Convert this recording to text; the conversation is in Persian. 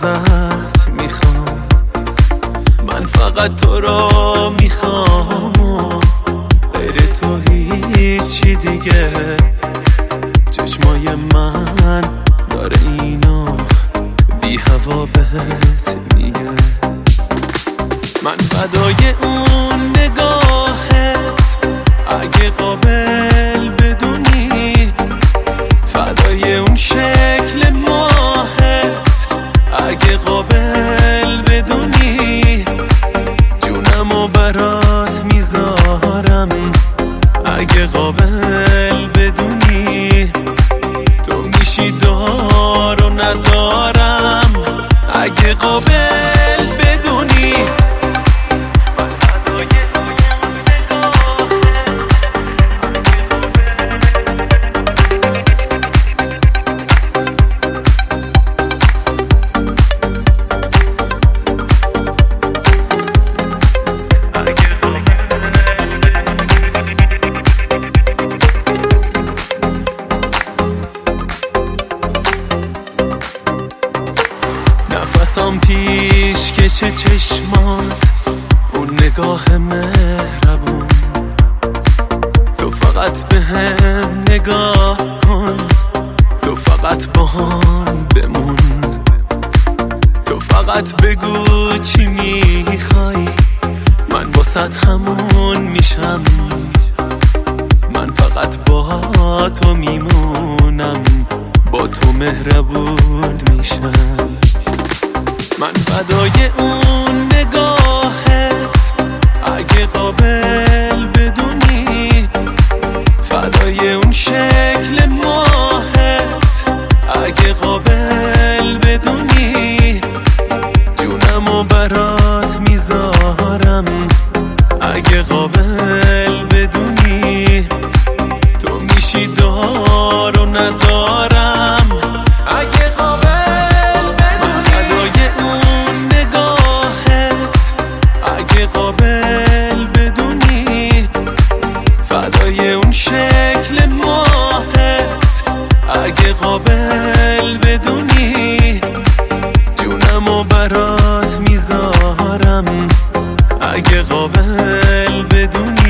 ازت میخوام، من فقط تو را میخوام و غیر تو هیچی دیگه. چشمای من داره اینو بی هوا بهت میگه. من فدای اون نگاهت اگه قابل بدونی، فدای اون شکل ماهت اگه قابل بدونی، جونمو برات میذارم اگه قابل بدونی. تو میشی دار و ندارم اگه قابل بدونی. نفسم پیش کش چشمات، اون نگاه مهربون، تو فقط به هم نگاه کن، تو فقط با هم بمون، تو فقط بگو چی میخوای، من واسط همون میشم، من فقط با تو میمونم، با تو مهربون میشم. من فدای اون نگاهت اگه قابل بدونی، فدای اون شکل ماهت اگه قابل بدونی، جونمو برات میذارم اگه قابل بدونی. تو میشی دار و ندارم اگه قابل قابل بدونی، فدای اون شکل ماهت اگه قابل بدونی، جونمو برات میذارم اگه قابل بدونی.